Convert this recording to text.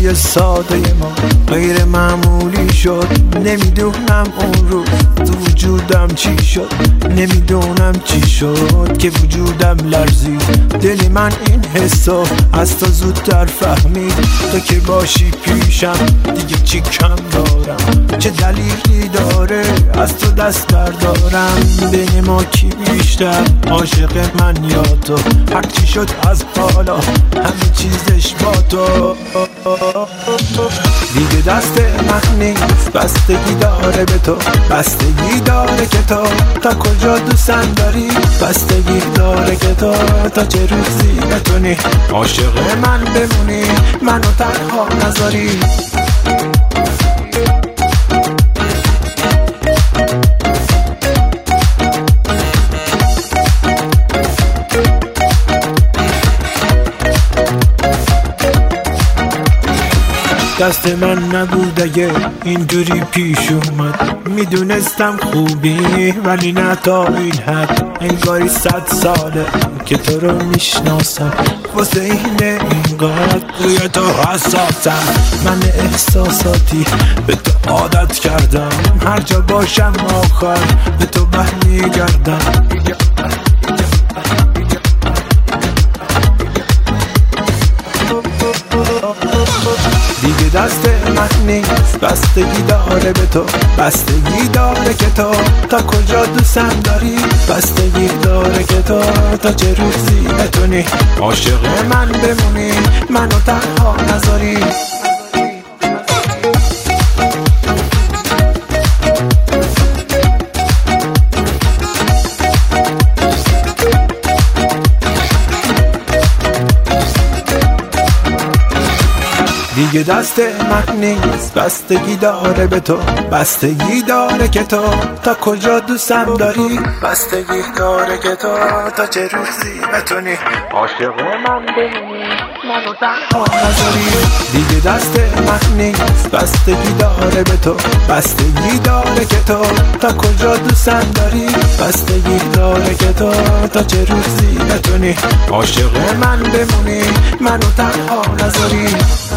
روزای ساده ما غیر معمولی شد. نمیدونم اون روز تو وجودم چی شد، نمیدونم چی شد که وجودم لرزید. دل من این حسو از تو زودتر فهمید. تو که باشی پیشم دیگه چی کم دارم، چه دلیلی داره از تو دست بردارم. بین ما کی بیشتر عاشق من یا تو؟ هر چی شد از حالا همه چیزش با تو. دیگه دست من نیست، بستگی داره به تو، بستگی داره که تو تا کجا دوستم داری، بستگی داره که تو تا چه روزی بتونی عاشق من بمونی، منو تنها نذاری. دست من نبود اگه اینجوری پیش اومد. میدونستم خوبی ولی نه تا این حد. انگاری 100 ساله که تو رو میشناسم، واسه اینه اینقدر روی تو حساسم. من احساساتی به تو عادت کردم، هر جا باشم آخر به تو برمیگردم. دیگه دست من نیست، بستگی داره به تو، بستگی داره که تو تا کجا دوستم داری، بستگی داره که تو تا چه روزی بتونی عاشق من بمونی، منو تنها نذاری. دیگه دست من نیست، بستگی داره به تو، بستگی داره که تو تا کجا دوستم داری، بستگی داره که تو تا چه روزی بتونی عاشق من بمونی، منو تنها نذاری. دیگه دست من نیست، بستگی داره به تو، بستگی داره که تو تا کجا دوستم داری، بستگی داره که تو تا چه روزی بتونی عاشق من بمونی، منو تنها نذاری.